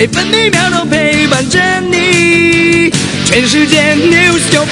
每分每秒都陪伴着你。全世界 News 98。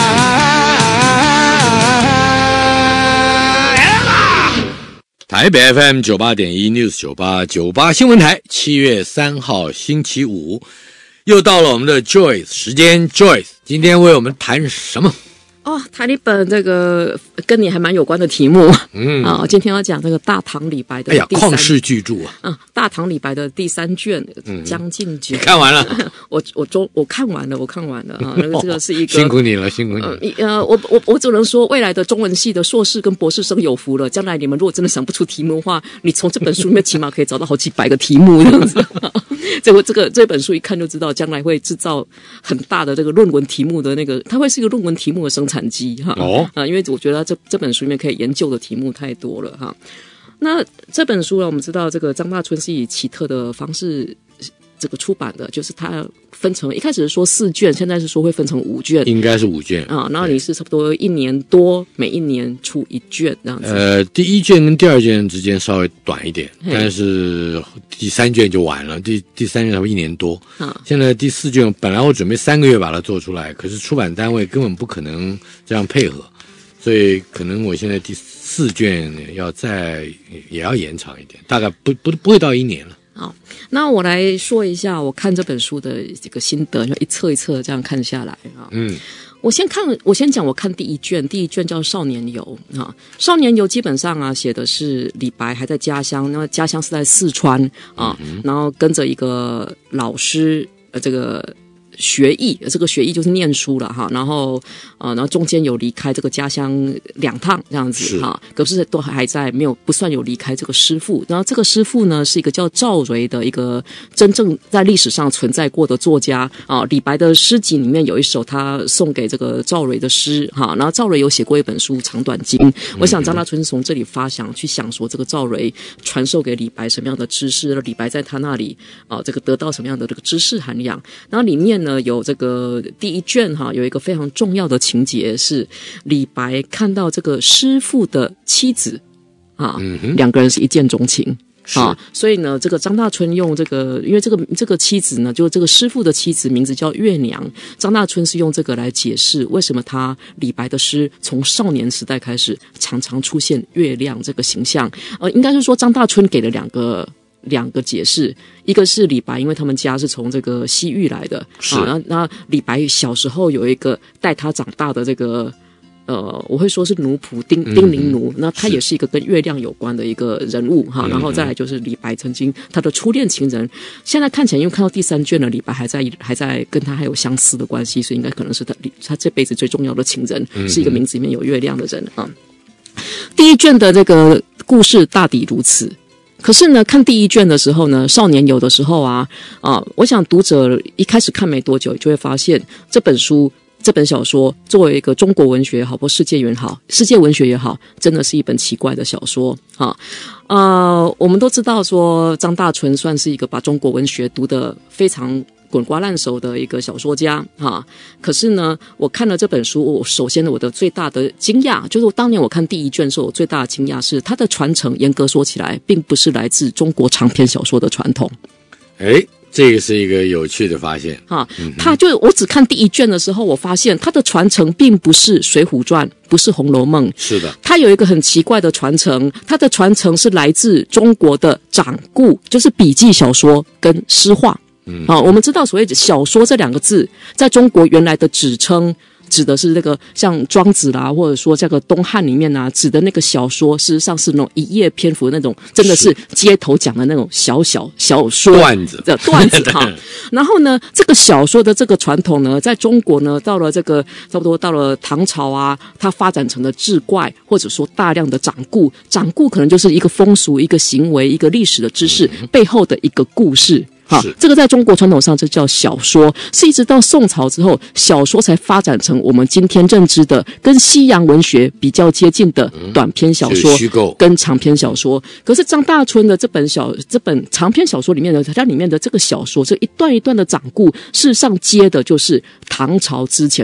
台北 FM 98.1 News 98新闻台，7月3号星期五，又到了我们的 Joyce 时间。Joyce 今天为我们谈什么？ 谈一本这个跟你还蛮有关的题目。今天要讲这个大唐李白的第三， 旷世巨著啊！ 大唐李白的第3卷《将进酒》。 你看完了？ 我看完了啊。那个这个是一个辛苦你了。 我只能说，未来的中文系的硕士跟博士生有福了。将来你们如果真的想不出题目的话，你从这本书里面起码可以找到好几百个题目这样子。这本书一看就知道，将来会制造很大的这个论文题目的那个，它会是一个论文题目的生产机哈。因为我觉得这本书里面可以研究的题目太多了哈。那这本书呢，我们知道这个张大春是以奇特的方式这个出版的，就是它分成一开始是说4卷，现在是说会分成5卷，应该是5卷啊。然后你是差不多1年多，每1年出1卷这样子。 第1卷跟第2卷之间稍微短一点，但是第3卷就完了，第3卷差不多1年多。现在第4卷本来我准备3个月把它做出来，可是出版单位根本不可能这样配合，所以可能我现在第4卷也要延长一点，大概不会到1年了。 好，那我来说一下我看这本书的这个心得，就一册一册这样看下来啊。我先讲我看第一卷叫《少年游》啊，《少年游》基本上啊写的是李白还在家乡，那家乡是在四川啊，然后跟着一个老师这个学艺，这个学艺就是念书了哈，然后中间有离开这个家乡2趟这样子哈，可是都还在不算有离开这个师父。然后这个师父呢是一个叫赵蕤的一个真正在历史上存在过的作家啊。李白的诗集里面有一首他送给这个赵蕤的诗哈，然后赵蕤有写过一本书《长短经》，我想张大春从这里发想去想说这个赵蕤传授给李白什么样的知识，李白在他那里这个得到什么样的这个知识涵养。然后里面呢有这个第1卷哈，有一个非常重要的情节是李白看到这个师父的妻子啊，2个人是一见钟情啊，所以呢这个张大春用这个，因为这个妻子呢，就这个师父的妻子名字叫月娘，张大春是用这个来解释为什么李白的诗从少年时代开始常常出现月亮这个形象。应该是说张大春给了两个解释，一个是李白因为他们家是从这个西域来的，那李白小时候有一个带他长大的这个我会说是奴仆丁玲奴，那他也是一个跟月亮有关的一个人物哈。然后再来就是李白曾经他的初恋情人，现在看起来因为看到第3卷了，李白还在跟他还有相似的关系，所以应该可能是他这辈子最重要的情人，是一个名字里面有月亮的人啊。第1卷的这个故事大抵如此。可是呢，看第1卷的时候呢，《少年游》的时候我想读者一开始看没多久，就会发现这本小说作为一个中国文学也好，或世界文学也好，真的是一本奇怪的小说我们都知道说张大春算是一个把中国文学读得非常滚瓜烂熟的一个小说家可是呢，我看了这本书，首先我的最大的惊讶就是当年我看第1卷的时候，我最大的惊讶是它的传承，严格说起来并不是来自中国长篇小说的传统。 这个是一个有趣的发现我只看第1卷的时候，我发现它的传承并不是《水浒传》，不是《红楼梦》， 是的， 它有一个很奇怪的传承，它的传承是来自中国的掌故，就是笔记小说跟诗画。我们知道所谓小说这2个字在中国原来的指称指的是那个像庄子啦，或者说这个东汉里面指的那个小说，事实上是那种1页篇幅的那种，真的是街头讲的那种小说段子然后呢，这个小说的这个传统呢，在中国呢，到了这个差不多到了唐朝它发展成了志怪，或者说大量的掌故可能就是一个风俗、一个行为、一个历史的知识背后的一个故事。这个在中国传统上这叫小说，是一直到宋朝之后，小说才发展成我们今天认知的跟西洋文学比较接近的短篇小说跟长篇小说。可是张大春的这本长篇小说里面的，它里面的这个小说，这一段一段的掌故，事实上接的就是唐朝之前的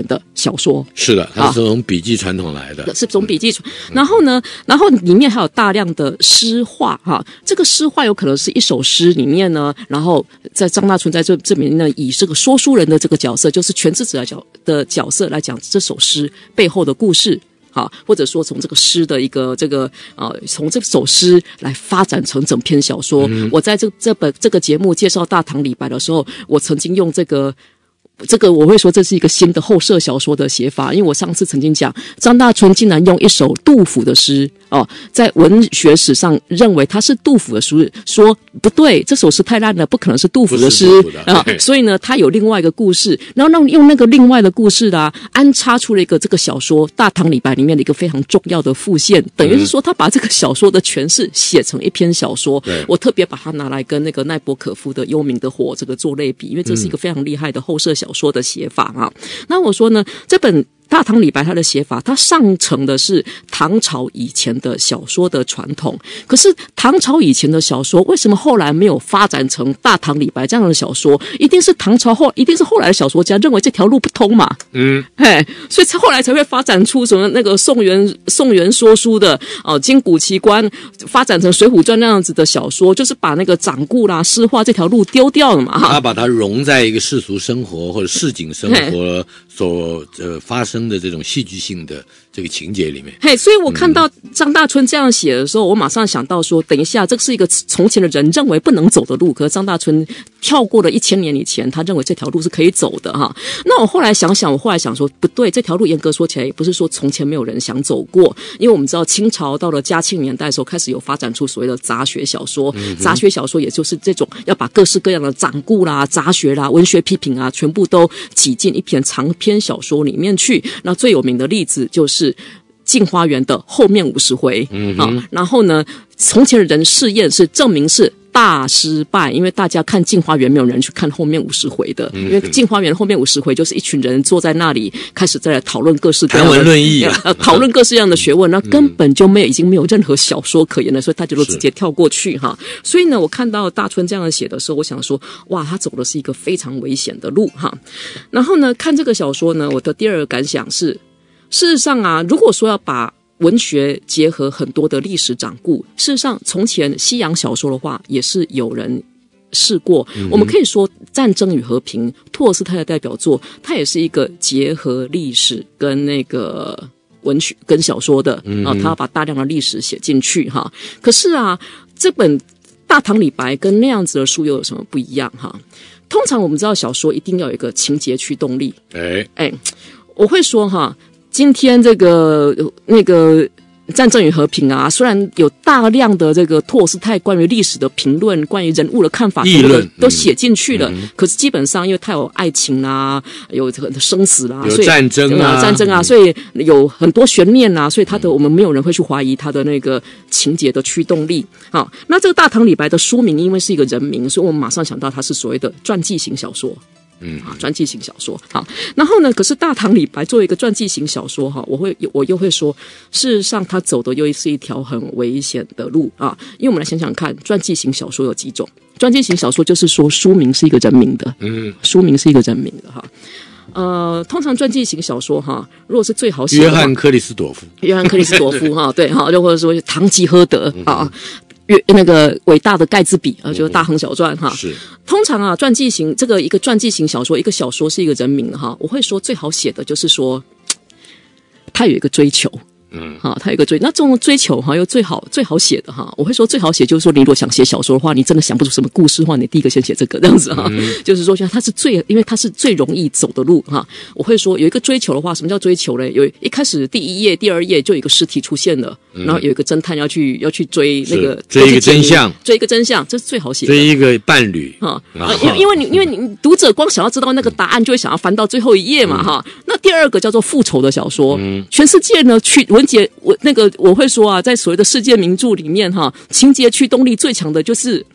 小说。 是的，它是从笔记传统来的， 是从笔记传。然后呢，然后里面还有大量的诗话哈，这个诗话有可能是一首诗里面呢，然后在张大春在这边呢，以这个说书人的这个角色，就是全知者的角色来讲这首诗背后的故事。好，或者说从这个诗的一个从这首诗来发展成整篇小说。我在这个节目介绍大唐李白的时候，我曾经用这个我会说这是一个新的后设小说的写法，因为我上次曾经讲张大春竟然用一首杜甫的诗在文学史上认为他是杜甫的诗，说不对，这首诗太烂了，不可能是杜甫的诗所以呢他有另外一个故事，然后用那个另外的故事安插出了一个这个小说《大唐李白》里面的一个非常重要的副线，等于是说他把这个小说的诠释写成一篇小说。我特别把它拿来跟那个奈博可夫的《幽冥的火》这个做类比，因为这是一个非常厉害的后设小说的写法那我说呢，这本大唐李白他的写法，他上承的是唐朝以前的小说的传统，可是唐朝以前的小说为什么后来没有发展成大唐李白这样的小说？一定是一定是后来的小说家认为这条路不通嘛，所以后来才会发展出什么那个宋元说书的金谷奇观，发展成水浒传那样子的小说，就是把那个掌故啦诗话这条路丢掉了嘛， 他把它融在一个世俗生活或者市井生活所发生的这种戏剧性的这个情节里面。 所以我看到张大春这样写的时候，我马上想到说，等一下，这是一个从前的人认为不能走的路，可是张大春跳过了1000年以前，他认为这条路是可以走的那我后来想说，不对，这条路严格说起来，也不是说从前没有人想走过，因为我们知道清朝到了嘉庆年代的时候，开始有发展出所谓的杂学小说。杂学小说也就是这种要把各式各样的掌故啦、杂学啦、文学批评全部都挤进一篇长篇小说里面去。那最有名的例子就是镜花缘的后面50回然后呢，从前的人试验是证明是大失败，因为大家看镜花缘没有人去看后面50回的，因为镜花缘后面50回就是一群人坐在那里开始在讨论各式各样的谈文论义讨论各式各样的学问，那根本就已经没有任何小说可言了，所以大家都直接跳过去所以呢，我看到大春这样写的时候，我想说哇，他走的是一个非常危险的路然后呢，看这个小说呢，我的第二个感想是，事实上如果说要把文学结合很多的历史掌故，事实上从前西洋小说的话也是有人试过我们可以说《战争与和平》托尔斯泰的代表作，它也是一个结合历史跟那个文学跟小说的他要把大量的历史写进去可是这本大唐李白跟那样子的书又有什么不一样通常我们知道小说一定要有一个情节驱动力我会说今天这个那个战争与和平虽然有大量的这个托尔斯泰关于历史的评论，关于人物的看法议论都写进去了可是基本上因为它有爱情有这个生死有战争所以有很多悬念所以我们没有人会去怀疑他的那个情节的驱动力那这个大唐李白的书名因为是一个人名，所以我们马上想到它是所谓的传记型小说传记型小说然后呢，可是大唐李白作为一个传记型小说我又会说，事实上他走的又是一条很危险的路因为我们来想想看，传记型小说有几种？传记型小说就是说书名是一个人名的书名是一个人名的通常传记型小说如果是最好写的约翰克里斯朵夫对又或者说堂吉诃德那个伟大的盖茨比就是大亨小传是通常传记型这个一个传记型小说，一个小说是一个人名我会说最好写的就是说他有一个追求他有一个那这种追求又最好写的我会说最好写就是说，你如果想写小说的话，你真的想不出什么故事的话，你第一个先写这个这样子就是说它是因为它是最容易走的路我会说有一个追求的话，什么叫追求呢？有一开始第1页第2页就有一个尸体出现了然后有一个侦探要去追那个追一个真相， 这是最好写的， 追一个伴侣因为你读者光想要知道那个答案，就会想要翻到最后一页嘛那第二个叫做复仇的小说全世界呢我会说在所谓的世界名著里面情节驱动力最强的就是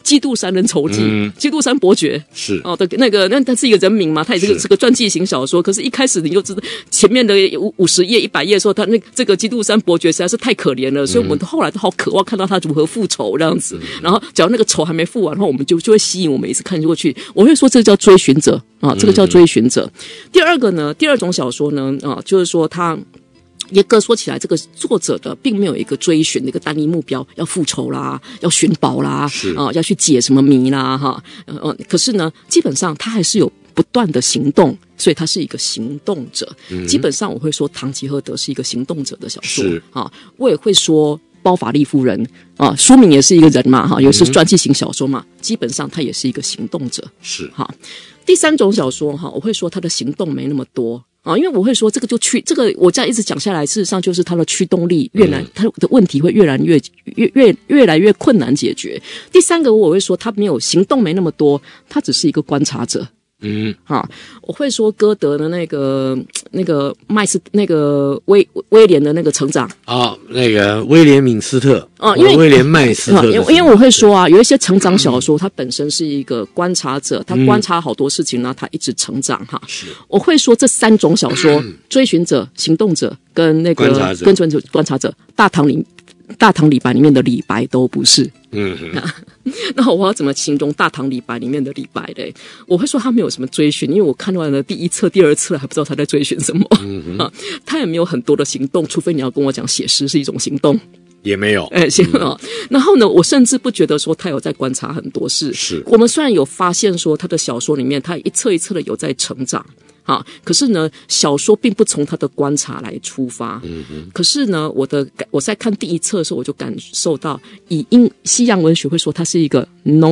基督山人筹记》，基督山伯爵是的那是一个人名嘛，他也是个传记型小说。可是，一开始你就知道前面的50页、100页的时候，他这个基督山伯爵实在是太可怜了，所以我们后来都好渴望看到他如何复仇这样子。然后，只要那个仇还没复完的话，我们就会吸引我们一直看过去。我会说这个叫追寻者啊，这个叫追寻者。第二种小说呢就是说他。严格说起来，这个作者的并没有一个追寻的一个单一目标，要复仇啦，要寻宝啦，要去解什么谜啦，哈，可是呢，基本上他还是有不断的行动，所以他是一个行动者。基本上我会说，堂吉诃德是一个行动者的小说啊，我也会说。包法利夫人啊，书名也是一个人嘛，哈，也是传记型小说嘛，基本上他也是一个行动者， 是哈。 第三种小说哈，我会说他的行动没那么多啊，因为我会说这个我这样一直讲下来，事实上就是他的驱动力他的问题会越来越困难解决。第三个我会说他没有行动没那么多，他只是一个观察者。我会说歌德的那个威廉的那个成长那个威廉敏斯特因为威廉麦斯特因为我会说啊，有一些成长小说，它本身是一个观察者，他观察好多事情呢，他一直成长哈。我会说这三种小说，追寻者、行动者跟那个观察者，大唐李白里面的李白都不是。那我要怎么形容大唐李白里面的李白嘞？我会说他没有什么追寻，因为我看完了第一册、第二册还不知道他在追寻什么。他也没有很多的行动，除非你要跟我讲写诗是一种行动。 也没有， 然后呢，我甚至不觉得说他有在观察很多事。 是我们虽然有发现说他的小说里面，他一册一册的有在成长。可是呢，小说并不从他的观察来出发。可是呢，我在看第一册的时候，我就感受到，西洋文学会说他是一个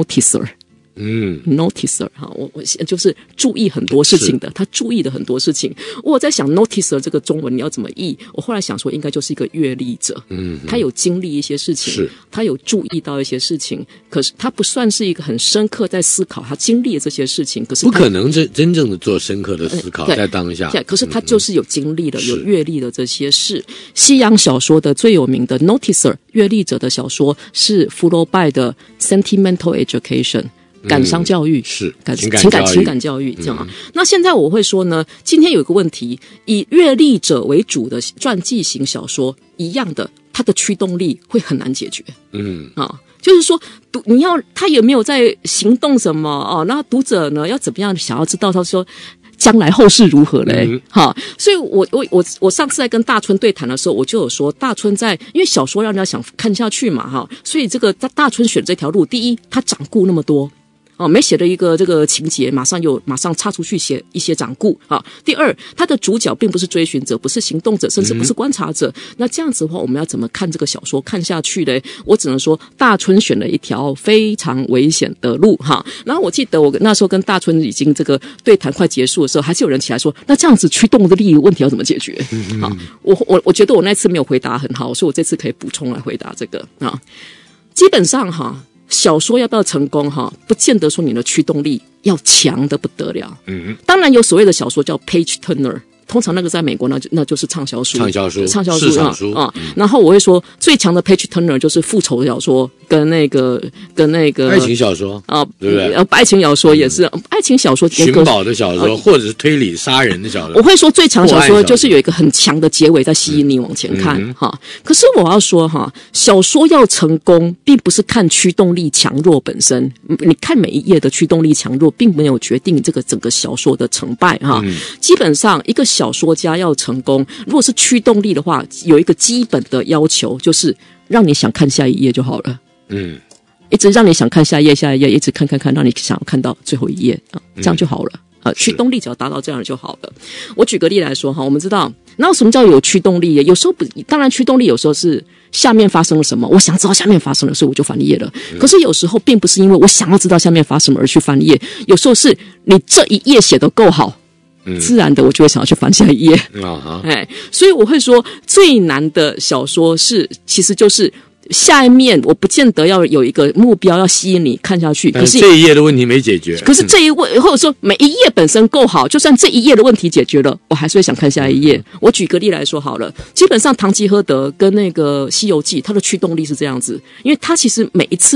noticer。noticer 我就是注意很多事情的，他注意的很多事情。我在想 noticer 这个中文你要怎么译？我后来想说，应该就是一个阅历者。他有经历一些事情，他有注意到一些事情，可是他不算是一个很深刻在思考他经历的这些事情。可是不可能真正的做深刻的思考在当下。 可是他就是有经历的，有阅历的这些事。西洋小说的最有名的 noticer 阅历者的小说是福楼拜的 Sentimental Education。感伤教育是情感教育这样啊。那现在我会说呢，今天有一个问题，以阅历者为主的传记型小说一样的，它的驱动力会很难解决。就是说他有没有在行动什么那读者呢要怎么样想要知道他说将来后事如何嘞？所以我上次在跟大春对谈的时候，我就有说，大春因为小说让人家想看下去嘛所以这个大春选这条路，第一，他掌故那么多。没写的一个这个情节，马上插出去写一些掌故第二，他的主角并不是追寻者，不是行动者，甚至不是观察者。那这样子的话，我们要怎么看这个小说看下去呢？我只能说，大春选了一条非常危险的路然后我记得我那时候跟大春已经这个对谈快结束的时候，还是有人起来说，那这样子驱动的力问题要怎么解决？我觉得我那次没有回答很好，所以我这次可以补充来回答这个基本上小说要不要成功不见得说你的驱动力要强得不得了。当然有所谓的小说叫 page turner， 通常那个在美国那就是畅销书然后我会说最强的 page turner 就是复仇小说跟那个爱情小说对不对？ 爱情小说也是爱情小说， 寻宝的小说或者是推理杀人的小说。 我会说最强小说就是有一个很强的结尾在吸引你往前看可是我要说小说要成功并不是看驱动力强弱本身，你看每一页的驱动力强弱并没有决定这个整个小说的成败基本上一个小说家要成功，如果是驱动力的话，有一个基本的要求，就是让你想看下一页就好了。一直让你想看下一页，一直看，让你想要看到最后一页这样就好了。驱动力只要达到这样就好了。我举个例来说我们知道，那什么叫有驱动力？有时候当然驱动力有时候是下面发生了什么，我想知道下面发生了，所以我就翻页了。可是有时候并不是因为我想要知道下面发生什么而去翻页，有时候是你这一页写得够好。自然的我就会想要去翻下一页所以我会说最难的小说其实就是下一面我不见得要有一个目标要吸引你看下去，可是这一页的问题没解决， 可是这一页或者说每一页本身够好，就算这一页的问题解决了，我还是会想看下一页。我举个例来说好了，基本上堂吉诃德跟那个西游记它的驱动力是这样子，因为它其实每一次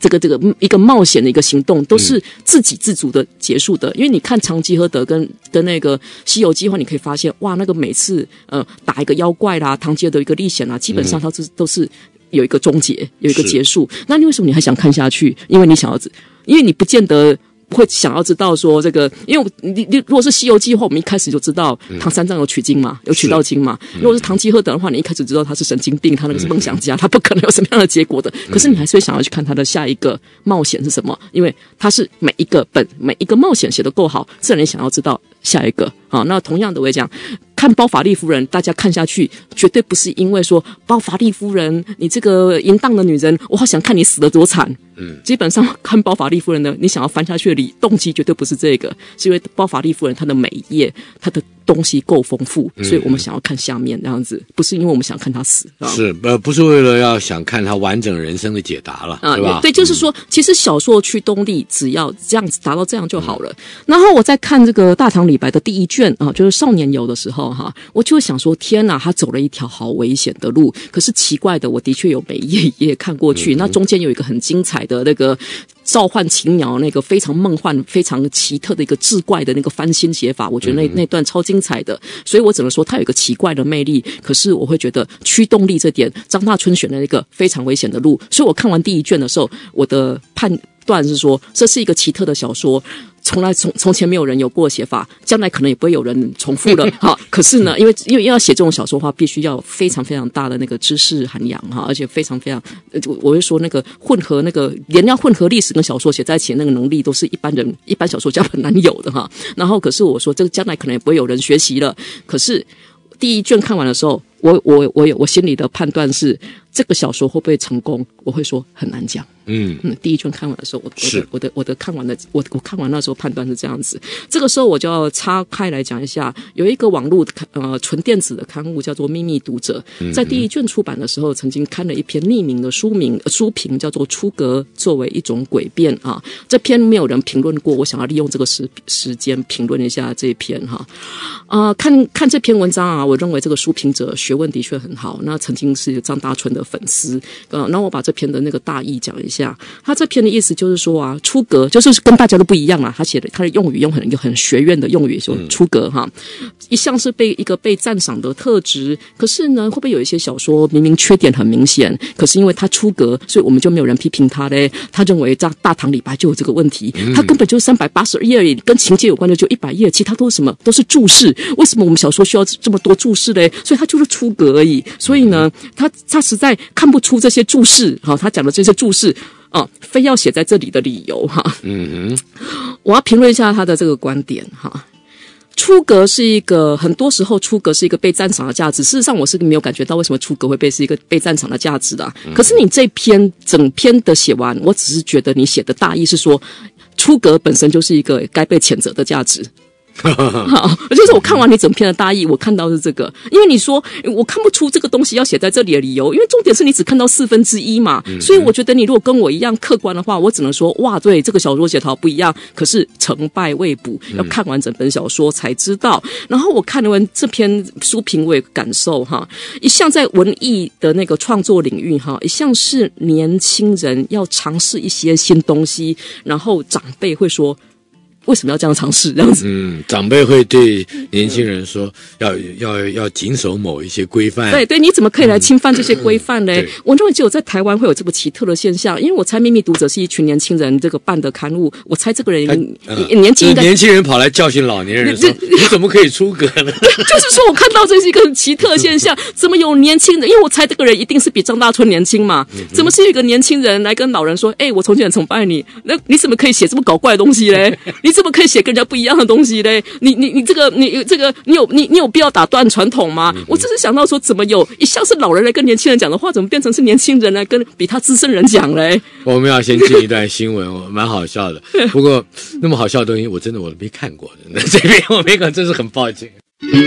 这个一个冒险的一个行动，都是自给自足的结束的。因为你看《堂吉诃德》跟那个《西游记》的话，你可以发现，哇，那个每次打一个妖怪啦，堂吉诃德一个历险啦，基本上它都是有一个终结，有一个结束。那你为什么你还想看下去？因为你不见得会想要知道说这个，因为你如果是《西游记》的话，我们一开始就知道唐三藏有取经嘛，有取到经嘛。如果是堂吉诃德的话，你一开始知道他是神经病，他那个是梦想家，他不可能有什么样的结果的。可是你还是会想要去看他的下一个冒险是什么，因为他是每一个冒险写得够好，自然你想要知道下一个。好，那同样的我也讲，看包法利夫人，大家看下去绝对不是因为说包法利夫人你这个淫荡的女人，我好想看你死得多惨。基本上看包法利夫人呢，你想要翻下去的动机绝对不是这个，是因为包法利夫人她的每一页她的东西够丰富，所以我们想要看下面这样子，不是因为我们想看她死。 是不是为了要想看她完整人生的解答了，对吧？ 对，就是说其实小说驱动力只要这样子达到这样就好了。然后我在看这个大唐李白的第一卷就是少年游的时候我就会想说，天哪，他走了一条好危险的路。可是奇怪的，我的确有每一页也看过去，那中间有一个很精彩的那个召唤禽鸟，那个非常梦幻非常奇特的一个志怪的那个翻新写法，我觉得那段超精彩的，所以我只能说它有一个奇怪的魅力。可是我会觉得驱动力这点，张大春选了一个非常危险的路，所以我看完第一卷的时候，我的判断是说这是一个奇特的小说，从前没有人有过写法，将来可能也不会有人重复了可是呢，因为要写这种小说的话，必须要非常非常大的那个知识涵养而且非常非常，我会说那个连要混合历史跟小说写在一起的那个能力，都是一般小说家很难有的然后可是我说这个将来可能也不会有人学习了。可是第一卷看完的时候，我心里的判断是，这个小说会不会成功，我会说很难讲。第一卷看完的时候，我看完那时候判断是这样子。这个时候我就要岔开来讲一下，有一个网络纯电子的刊物叫做《秘密读者》，在第一卷出版的时候，曾经看了一篇匿名的书评，叫做《出格作为一种诡辩》这篇没有人评论过，我想要利用这个时间评论一下这一篇看这篇文章我认为这个书评者学问的确很好，那曾经是张大春的粉丝那我把这篇的那个大意讲一下。他这篇的意思就是说出格就是跟大家都不一样他写的他的用语用很学院的用语，说出格一向是一个被赞赏的特质。可是呢，会不会有一些小说明明缺点很明显，可是因为他出格，所以我们就没有人批评他嘞？他认为大唐李白就有这个问题，他根本就382页而已，跟情节有关的就100页，其他都是什么？都是注释。为什么我们小说需要这么多注释嘞？所以他就是出格而已。所以呢，他实在看不出这些注释他讲的这些注释非要写在这里的理由我要评论一下他的这个观点出格是一个，很多时候出格是一个被赞赏的价值。事实上我是没有感觉到为什么出格会是一个被赞赏的价值的可是你整篇的写完，我只是觉得你写的大意是说出格本身就是一个该被谴责的价值好，就是我看完你整篇的大意，我看到是这个。因为你说我看不出这个东西要写在这里的理由，因为重点是你只看到1/4嘛所以我觉得你如果跟我一样客观的话，我只能说哇，对，这个小说写得好不一样，可是成败未卜，要看完整本小说才知道。然后我看完这篇书评，我也感受一向在文艺的那个创作领域一向是年轻人要尝试一些新东西，然后长辈会说为什么要这样尝试这样子长辈会对年轻人说要谨守某一些规范。 对，你怎么可以来侵犯这些规范呢？我认为只有在台湾会有这么奇特的现象，因为我猜秘密读者是一群年轻人这个办的刊物，我猜这个人年轻人跑来教训老年人说你怎么可以出格呢就是说我看到这是一个很奇特的现象怎么有年轻人，因为我猜这个人一定是比张大春年轻嘛怎么是有一个年轻人来跟老人说我从前很崇拜你，那你怎么可以写这么搞怪的东西嘞你怎么可以写跟人家不一样的东西嘞？你这个你有必要打断传统吗？我只是想到说，怎么有一向是老人来跟年轻人讲的话，怎么变成是年轻人来跟比他资深人讲嘞？ 我们要先进一段新闻，蛮好笑的。不过那么好笑的东西，我真的没看过的。这边我没看，真是很抱歉。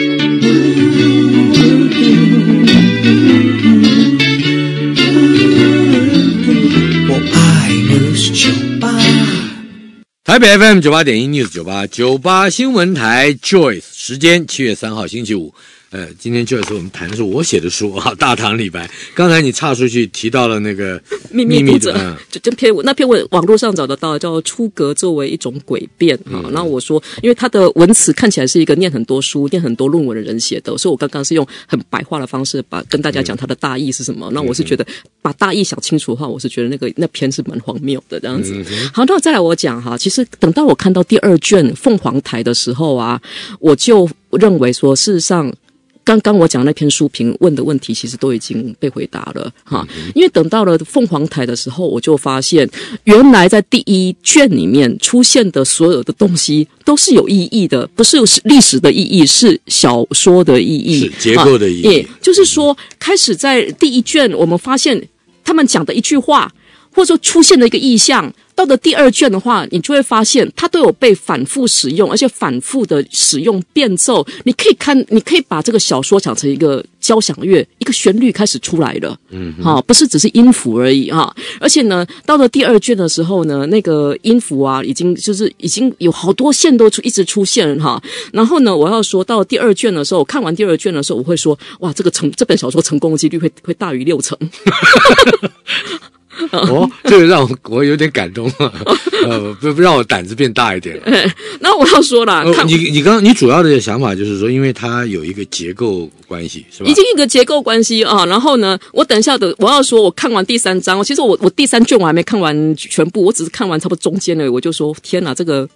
我爱News 98。 台北 FM 98.1 News 98新闻台 Joyce 时间7月3号星期五今天就是我们谈的是我写的书啊，《大唐李白》。刚才你岔出去提到了那个秘密读者，这篇那篇文网络上找得到，叫出格作为一种诡辩啊。然后我说，因为他的文词看起来是一个念很多书、念很多论文的人写的，所以我刚刚是用很白话的方式跟大家讲他的大意是什么。那我是觉得把大意想清楚的话，我是觉得那篇是蛮荒谬的这样子。好，那再来我讲哈，其实等到我看到第2卷《凤凰台》的时候啊，我就认为说，事实上。刚刚我讲那篇书评问的问题其实都已经被回答了哈，因为等到了凤凰台的时候，我就发现原来在第1卷里面出现的所有的东西都是有意义的，不是历史的意义，是小说的意义， 是结构的意义。 就是说，开始在第1卷，我们发现他们讲的一句话，或者说出现的一个意象。到了第2卷的话，你就会发现它都有被反复使用，而且反复的使用变奏。你可以把这个小说讲成一个交响乐，一个旋律开始出来了，不是只是音符而已哈。而且呢，到了第2卷的时候呢，那个音符啊，已经有好多线都一直出现哈。然后呢，我要说到第2卷的时候，看完第2卷的时候，我会说，哇，这本小说成功的几率会大于60%。 这个让我有点感动不让我胆子变大一点。 那我要说了， 你主要的想法就是说，因为它有一个结构关系，是吧？ 已经一个结构关系啊。然后呢，我等一下我要说，我看完第3章，其实我第3卷我还没看完全部，我只是看完差不多中间了，我就说天哪，这个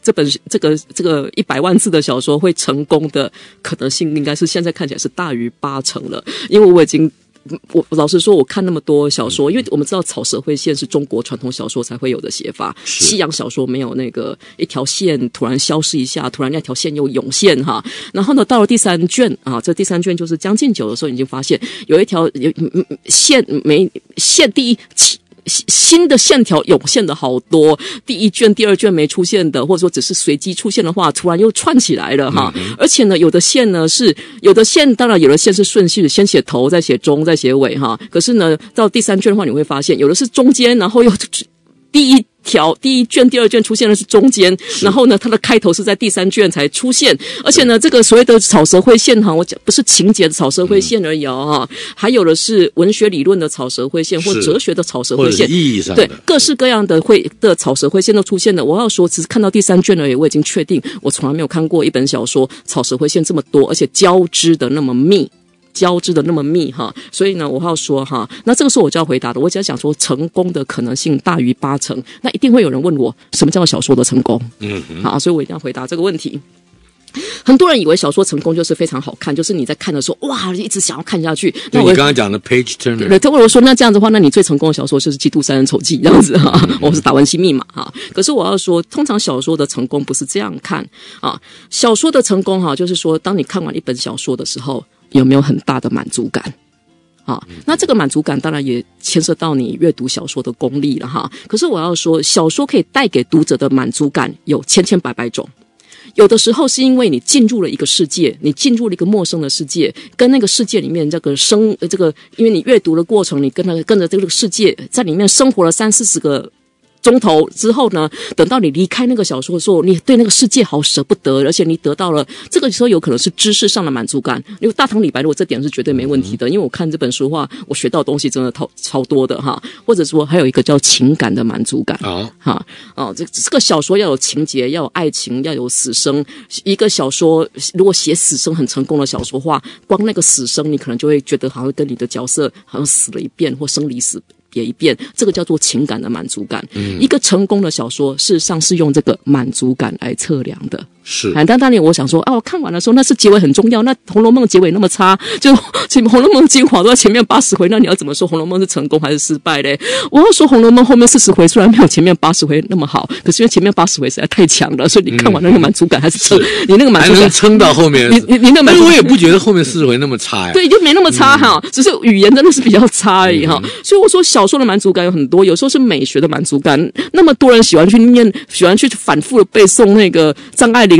100万字的小说会成功的可能性，应该是现在看起来是大于80%了，因为我老实说，我看那么多小说，因为我们知道草蛇灰线是中国传统小说才会有的写法，西洋小说没有那个一条线突然消失一下，突然那条线又涌现哈。然后呢，到了第3卷啊，这第3卷就是将近9的时候，已经发现有一条线第一新的线条涌现的好多，第1卷、第2卷没出现的，或者说只是随机出现的话，突然又串起来了哈。而且呢，有的线当然有的线是顺序的，先写头，再写中，再写尾哈。可是呢，到第3卷的话，你会发现有的是中间，然后又第1卷、第2卷出现的是中间，然后呢，它的开头是在第3卷才出现。而且呢，这个所谓的草蛇灰线哈，我讲不是情节的草蛇灰线而已哈，还有的是文学理论的草蛇灰线，或哲学的草蛇灰线， 意义上的， 对，各式各样的草蛇灰线都出现了。我要说，只是看到第3卷而已，我已经确定，我从来没有看过一本小说草蛇灰线这么多，而且交织的那么密哈，所以呢，我要说哈，那这个时候我就要回答的，我只要讲说成功的可能性大于80%，那一定会有人问我什么叫小说的成功？好，所以我一定要回答这个问题。很多人以为小说成功就是非常好看，就是你在看的时候，哇，一直想要看下去。那你刚刚讲的 page turner， 对，他问我说，那这样子的话，那你最成功的小说就是《基督山人丑记》这样子哈，或是《达文西密码》哈。可是我要说，通常小说的成功不是这样看啊。小说的成功哈，就是说，当你看完一本小说的时候，有没有很大的满足感？那这个满足感当然也牵涉到你阅读小说的功力了哈。可是我要说，小说可以带给读者的满足感有千百种。有的时候是因为你进入了一个世界，你进入了一个陌生的世界，跟那个世界里面因为你阅读的过程，你跟着这个世界在里面生活了30-40个钟头之后呢，等到你离开那个小说的时候，你对那个世界好舍不得，而且你得到了这个时候有可能是知识上的满足感。因为大唐李白，我这点是绝对没问题的，因为我看这本书的话，我学到的东西真的超多的哈。或者说还有一个叫情感的满足感这个小说要有情节，要有爱情，要有死生。一个小说如果写死生很成功的小说话，光那个死生你可能就会觉得好像跟你的角色好像死了一遍，或生离死别一遍，这个叫做情感的满足感。一个成功的小说事实上是用这个满足感来测量的。 是， 但当年我想说，我看完的时候那是结尾很重要，那《红楼梦》结尾那么差，就《红楼梦》精华都在前面80回，那你要怎么说《红楼梦》是成功还是失败嘞？我要说《红楼梦》后面40回虽然没有前面80回那么好，可是因为前面80回实在太强了，所以你看完那个满足感还是撑，你那个满足感还能撑到后面。 你那个满足感，但是我也不觉得后面40回那么差呀。 对，就没那么差哈，只是语言真的是比较差而已哈。所以我说小说的满足感有很多，有时候是美学的满足感。那么多人喜欢去反复的背诵那个张爱玲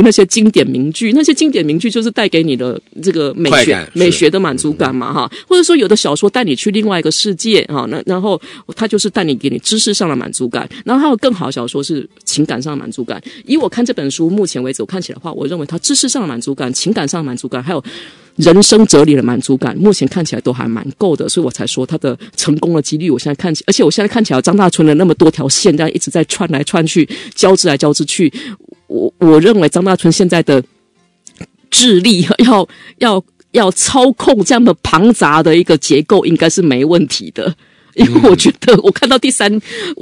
那些经典名句，那些经典名句就是带给你的这个美学的满足感嘛哈，或者说有的小说带你去另外一个世界哈，然后它就是带你给你知识上的满足感，然后还有更好的小说是情感上的满足感。以我看这本书目前为止，我看起来的话，我认为它知识上的满足感、情感上的满足感，还有人生哲理的满足感，目前看起来都还蛮够的，所以我才说它的成功的几率，我现在看起，而且我现在看起来张大春的那么多条线，这样一直在串来串去，交织来交织去，我认为张大春现在的智力要操控这样的庞杂的一个结构，应该是没问题的。因为我觉得我看到第三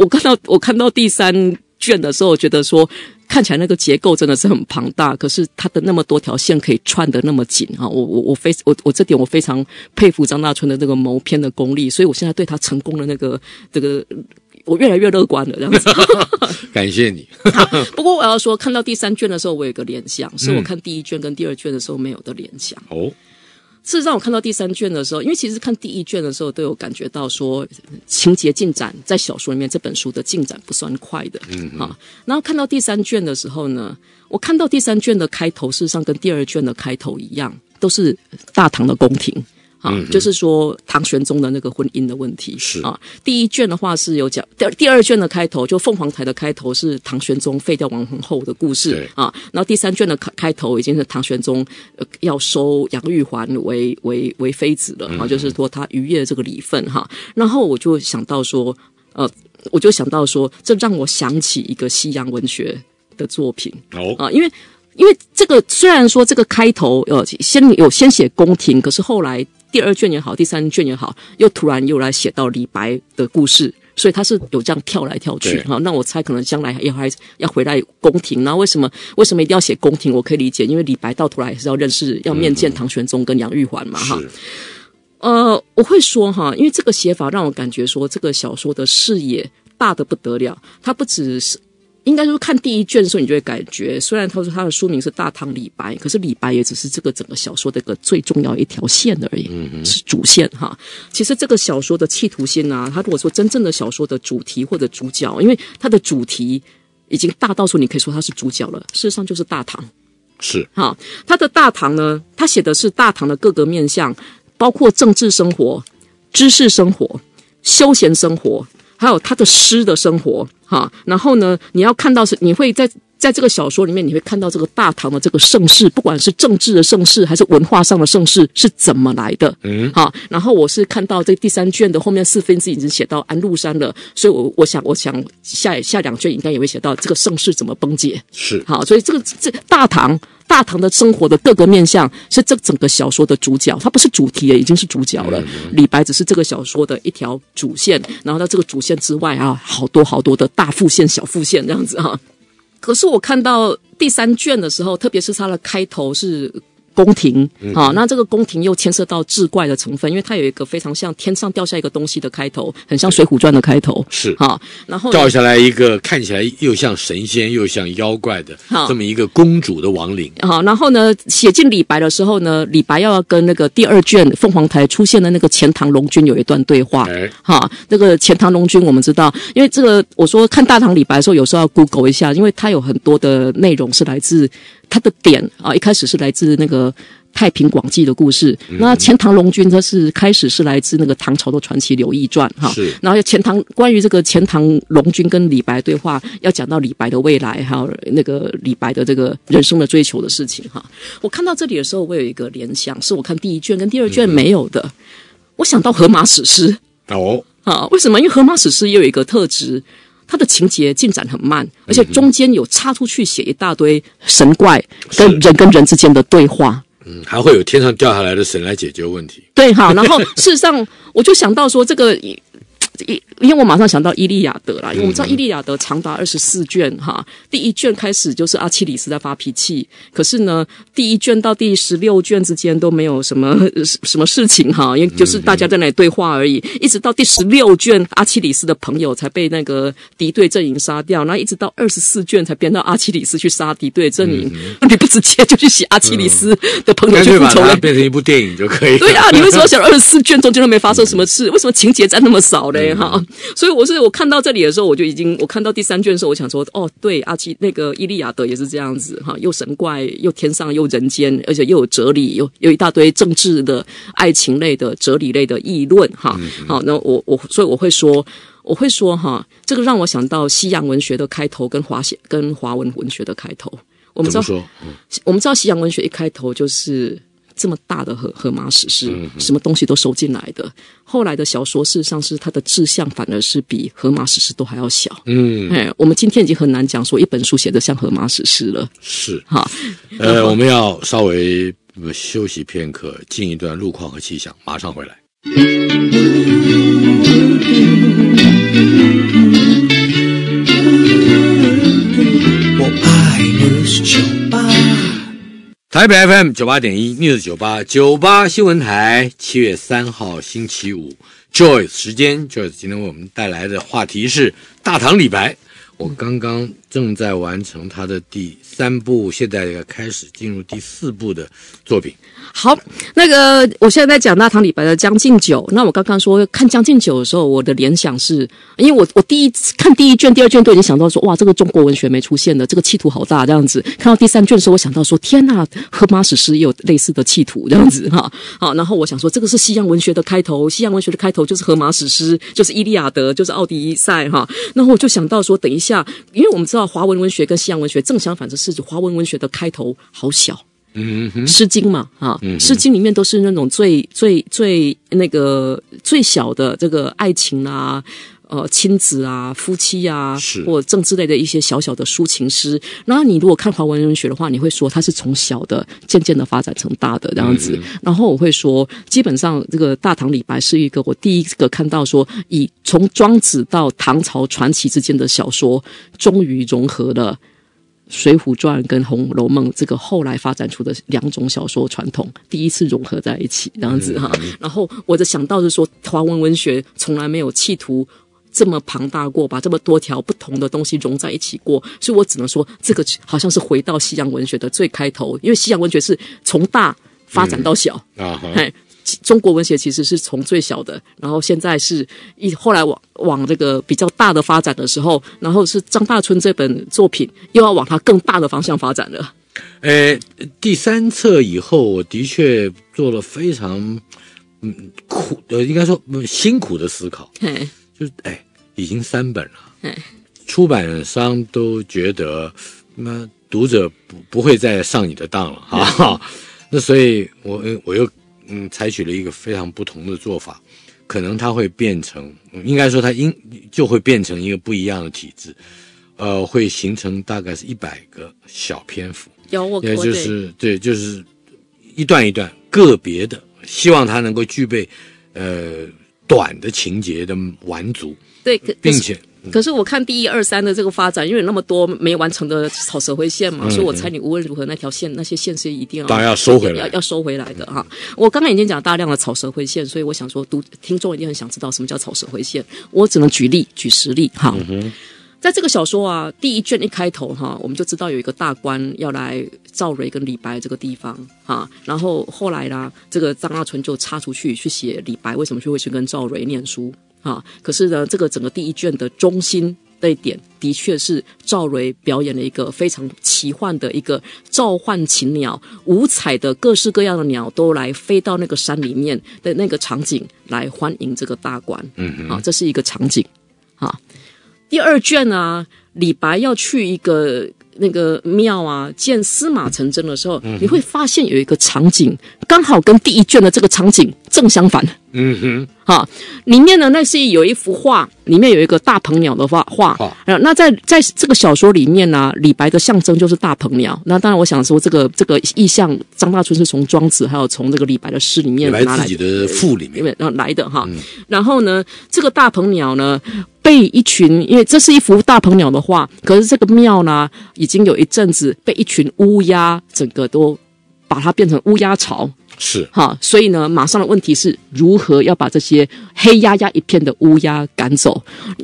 卷的时候，我觉得说看起来那个结构真的是很庞大，可是它的那么多条线可以串得那么紧啊！我这点我非常佩服张大春的这个谋篇的功力，所以我现在对他成功的这个我越来越乐观了，这样子。 感谢你。 不过我要说，看到第3卷的时候，我有一个联想，是我看第1卷跟第2卷的时候没有的联想。哦。事实上，我看到第3卷的时候，因为其实看第1卷的时候都有感觉到说情节进展在小说里面这本书的进展不算快的，然后看到第3卷的时候呢，我看到第3卷的开头，事实上跟第2卷的开头一样，都是大唐的宫廷。就是说唐玄宗的那个婚姻的问题是啊。第1卷的话是有讲，第2卷的开头就凤凰台的开头是唐玄宗废掉王皇后的故事啊。然后第3卷的开头已经是唐玄宗要收杨玉环为妃子了啊，就是说他逾越这个礼分哈。然后我就想到说，这让我想起一个西洋文学的作品因为这个虽然说这个开头先写宫廷，可是后来第2卷也好，第3卷也好，又突然又来写到李白的故事，所以他是有这样跳来跳去哈。那我猜可能将来要回来宫廷，然后为什么一定要写宫廷？我可以理解，因为李白到头来也是要面见唐玄宗跟杨玉环嘛哈。我会说哈，因为这个写法让我感觉说这个小说的视野大得不得了，它不只是。应该说看第1卷的时候，你就会感觉，虽然他说他的书名是《大唐李白》，可是李白也只是这个整个小说的一个最重要一条线而已，是主线哈。其实这个小说的企图心啊，他如果说真正的小说的主题或者主角，因为他的主题已经大到说你可以说他是主角了，事实上就是大唐。 是哈，他的大唐呢，他写的是大唐的各个面向，包括政治生活、知识生活、休闲生活。还有他的诗的生活哈，然后呢，你要看到是你会在这个小说里面，你会看到这个大唐的这个盛世，不管是政治的盛世还是文化上的盛世是怎么来的，好，然后我是看到这第3卷的后面1/4已经写到安禄山了，所以我想下2卷应该也会写到这个盛世怎么崩解， 是好， 所以这大唐的生活的各个面向是这整个小说的主角，它不是主题，已经是主角了。李白只是这个小说的一条主线，然后在这个主线之外啊，好多的大副线、小副线这样子哈。可是我看到第3卷的时候，特别是它的开头是宫廷那这个宫廷又牵涉到志怪的成分，因为它有一个非常像天上掉下一个东西的开头，很像水浒传的开头， 是然后掉下来一个看起来又像神仙又像妖怪的这么一个公主的亡灵然后呢写进李白的时候呢，李白要跟那个第2卷凤凰台出现的那个钱塘龙君有一段对话那个钱塘龙君我们知道，因为这个我说看大唐李白的时候有时候要 Google 一下，因为它有很多的内容是来自它的点一开始是来自那个太平广记的故事，那钱塘龙君它是开始是来自那个唐朝的传奇刘毅传然后关于这个钱塘龙君跟李白对话，要讲到李白的未来还有那个李白的这个人生的追求的事情我看到这里的时候，我有一个联想，是我看第1卷跟第2卷没有的，我想到荷马史诗为什么？因为荷马史诗也有一个特质，它的情节进展很慢，而且中间有插出去写一大堆神怪跟人之间的对话， 还会有天上掉下来的神来解决问题。 对，好，然后事实上我就想到说这个。因为我马上想到伊利亚德啦，因为我们知道伊利亚德长达24卷第1卷开始就是阿基里斯在发脾气，可是呢第1卷到第16卷之间都没有什么事情因为就是大家在那里对话而已，一直到第16卷阿基里斯的朋友才被那个敌对阵营杀掉，然后一直到24卷才编到阿基里斯去杀敌对阵营，你不直接就去写阿基里斯的朋友去复仇把它变成一部电影就可以了。 对啊，你为什么想24卷中间都没发生什么事？为什么情节占那么少嘞？ 对哈，所以我看到这里的时候，我看到第3卷的时候，我想说，哦，对，那个伊利亚德也是这样子哈，又神怪，又天上，又人间，而且又有哲理，有一大堆政治的、爱情类的、哲理类的议论哈。好，那所以我会说哈，这个让我想到西洋文学的开头跟华文文学的开头。我们知道西洋文学一开头就是这么大的荷马史诗，什么东西都收进来的。后来的小说事实上是它的志向反而是比荷马史诗都还要小。我们今天已经很难讲说一本书写得像荷马史诗了。是哈， 我们要稍微休息片刻，进一段路况和气象，马上回来。 我爱98 台北 FM 98.1 News 98新闻台，7月3号星期五 Joyce 时间 Joyce 今天为我们带来的话题是大唐李白。我刚刚正在完成他的第3部，现在要开始进入第4部的作品。 好，那个我现在在讲大唐李白的《将进酒》。那我刚刚说看《将进酒》的时候，我的联想是，因为我第一次看第1卷、第2卷都已经想到说，哇，这个中国文学没出现的，这个企图好大这样子。看到第3卷的时候，我想到说，天哪，荷马史诗也有类似的企图这样子哈。好，然后我想说，这个是西洋文学的开头，西洋文学的开头就是荷马史诗，就是《伊利亚德》，就是《奥迪赛》哈。然后我就想到说，等一下，因为我们知道华文文学跟西洋文学正相反的是，华文文学的开头好小。诗经嘛，诗经里面都是那种最那个最小的这个爱情啊，亲子啊，夫妻啊，或政治类的一些小小的抒情诗。然后你如果看华文文学的话，你会说它是从小的渐渐的发展成大的这样子。然后我会说，基本上这个大唐李白是一个我第一个看到说，以从庄子到唐朝传奇之间的小说，终于融合了水浒传跟红楼梦这个后来发展出的2种小说传统第一次融合在一起这样子哈。然后我就想到是说，华文文学从来没有企图这么庞大过，把这么多条不同的东西融在一起过，所以我只能说这个好像是回到西洋文学的最开头，因为西洋文学是从大发展到小中国文学其实是从最小的，然后现在是后来往这个比较大的发展的时候，然后是张大春这本作品又要往它更大的方向发展了。 第3册以后，我的确做了非常应该说辛苦的思考，就是已经3本了，出版商都觉得那读者不会再上你的当了啊，那所以我又采取了一个非常不同的做法，可能它会变成，应该说它就会变成一个不一样的体制，会形成大概是100个小篇幅，也就是对，就是一段一段个别的，希望它能够具备短的情节的完足，对，并且。 可是我看第1、2、3的这个发展，因为有那么多没完成的草蛇灰线嘛，所以我猜你无论如何那条线那些线是一定要收回来， 要收回来的哈。我刚刚已经讲大量的草蛇灰线，所以我想说听众一定很想知道什么叫草蛇灰线，我只能举实例哈。在这个小说啊，第1卷一开头哈，我们就知道有一个大官要来赵蕊跟李白这个地方哈，然后后来啦，这个张大春就插出去写李白为什么会去跟赵蕊念书啊。可是呢，这个整个第1卷的中心的一点，的确是赵蕊表演了一个非常奇幻的一个召唤禽鸟，五彩的各式各样的鸟都来飞到那个山里面的那个场景来欢迎这个大官，这是一个场景啊。第2卷啊，李白要去一个那个庙啊见司马承祯的时候，你会发现有一个场景刚好跟第1卷的这个场景正相反。里面呢，那是有一幅画，里面有一个大鹏鸟的画。那在这个小说里面呢，李白的象征就是大鹏鸟。那当然，我想说这个意象，张大春是从庄子还有从这个李白的诗里面拿来自己的赋里面来的哈。然后呢，这个大鹏鸟呢，被一群，因为这是一幅大鹏鸟的画，可是这个庙呢，已经有一阵子被一群乌鸦整个都把它变成乌鸦巢。 是哈，所以呢，马上的问题是如何要把这些黑压压一片的乌鸦赶走。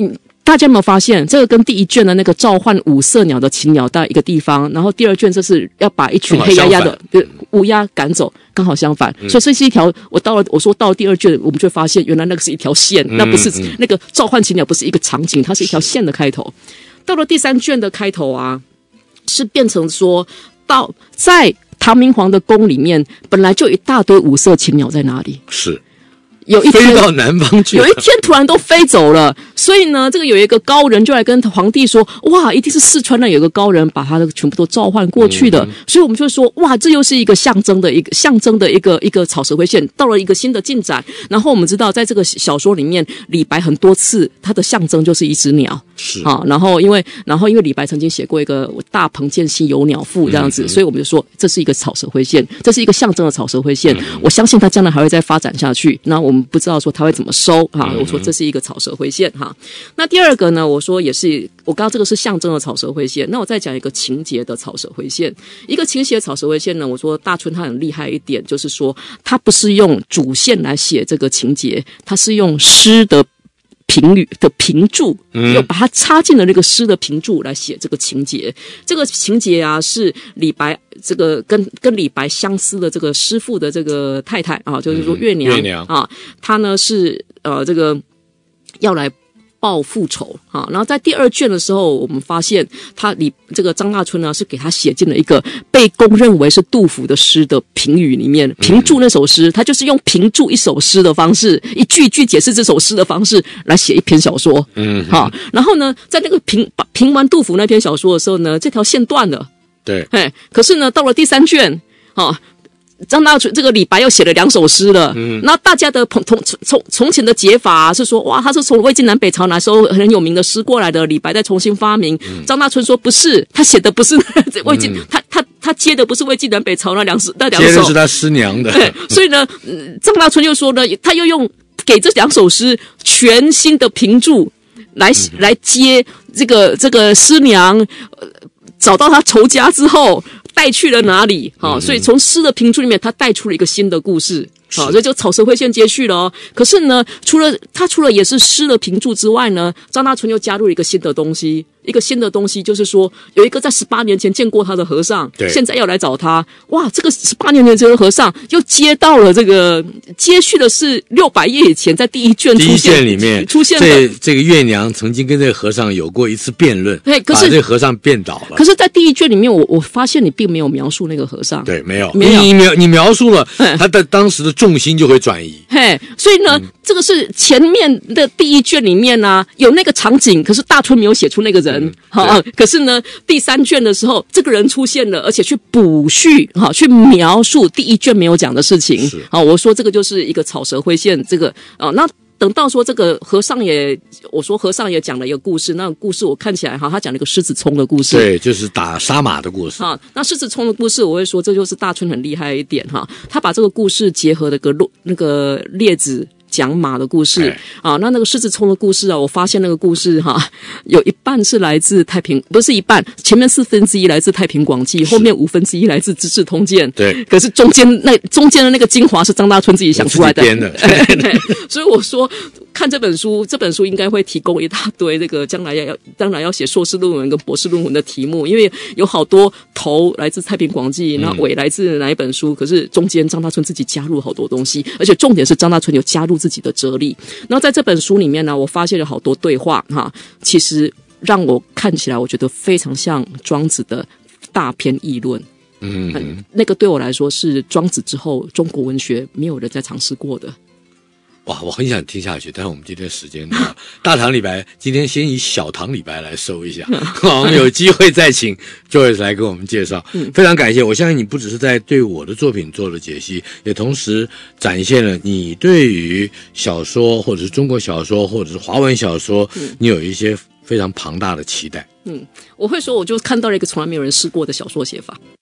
大家有没有发现，这个跟第一卷的那个召唤五色鸟的禽鸟到一个地方，然后第二卷这是要把一群黑压压的乌鸦赶走，刚好相反。所以这是一条，我说到了第二卷，我们就会发现原来那个是一条线，那不是那个召唤禽鸟，不是一个场景，它是一条线的开头。到了第三卷的开头啊，是变成说到在唐明皇的宫里面，本来就有一大堆五色禽鸟在哪里？ 是。 有一天飞到南方去， 有一天突然都飞走了，所以呢，这个有一个高人就来跟皇帝说，哇，一定是四川那有个高人把他的全部都召唤过去的，所以我们就说，哇，这又是一个象征的一个草蛇灰线，到了一个新的进展。然后我们知道，在这个小说里面，李白很多次他的象征就是一只鸟， 是啊，然后因为李白曾经写过一个大鹏见西有鸟赋这样子，所以我们就说这是一个草蛇灰线，这是一个象征的草蛇灰线。我相信它将来还会再发展下去。那我们不知道说它会怎么收哈，我说这是一个草蛇灰线哈。那第二个呢，我说也是，我刚刚这个是象征的草蛇灰线，那我再讲一个情节的草蛇灰线。一个情节的草蛇灰线呢，我说大春他很厉害一点，就是说他不是用主线来写这个情节，他是用诗的评语的评注，又把它插进了那个诗的评注来写这个情节。这个情节啊，是李白这个跟李白相思的这个师父的这个太太啊，就是说月娘啊，她呢是这个要来报复仇啊。然后在第二卷的时候，我们发现这个张大春呢是给他写进了一个被公认为是杜甫的诗的评语里面，评注那首诗，他就是用评注一首诗的方式，一句一句解释这首诗的方式来写一篇小说。好，然后呢，在那个评完杜甫那篇小说的时候呢，这条线断了。 对， 可是呢，到了第三卷啊。张大春这个李白又写了2首诗了，那大家的从前的解法是说，哇，他是从魏晋南北朝那时候很有名的诗过来的，李白再重新发明。张大春说不是，他写的不是魏晋，他接的不是魏晋南北朝那两首， 接的是他师娘的。 对，所以呢，张大春又说呢，他又用给这2首诗全新的评注来接这个师娘，找到他仇家之后。带去了哪里？所以从诗的评注里面，他带出了一个新的故事。好，所以就草蛇灰线接续了哦。可是呢，除了也是诗的评注之外呢，张大春又加入了一个新的东西。一个新的东西就是说，有一个在18年前见过他的和尚，现在要来找他。哇，这个18年前这个和尚又接到了接续的是600页以前在第一卷里面出现的这个月娘曾经跟这个和尚有过一次辩论，把这个和尚辩倒了。 可是，在第一卷里面，我发现你并没有描述那个和尚。 对，没有。你描述了他的当时的重心就会转移。 所以呢，这个是前面的第一卷里面啊，有那个场景，可是大春没有写出那个人。可是呢，第3卷的时候，这个人出现了，而且去补叙，去描述第1卷没有讲的事情。我说这个就是一个草蛇灰线。这个那等到说这个我说和尚也讲了一个故事，那个故事我看起来他讲了一个狮子冲的故事。 对，就是打杀马的故事。 那狮子冲的故事，我会说这就是大春很厉害一点他把这个故事结合了那个列子。讲马的故事那个狮子冲的故事我发现那个故事有一半是来自不是一半，前面1/4来自太平广记，后面1/5来自资治通鉴。对，可是中间的那个精华是张大春自己想出来的。对，所以我说看这本书应该会提供一大堆这个将来要写硕士论文跟博士论文的题目，因为有好多头来自太平广记，然后尾来自哪一本书，可是中间张大春自己加入好多东西，而且重点是张大春有加入自己的哲理。然后在这本书里面呢，我发现了好多对话其实让我看起来我觉得非常像庄子的大篇议论。那个对我来说是庄子之后中国文学没有人再尝试过的。 哇，我很想听下去，但是我们今天时间大唐李白今天先以小唐李白来收一下我们有机会再请 Joyce 来给我们介绍。非常感谢，我相信你不只是在对我的作品做了解析，也同时展现了你对于小说或者是中国小说或者是华文小说你有一些非常庞大的期待。我会说我就看到了一个从来没有人试过的小说写法。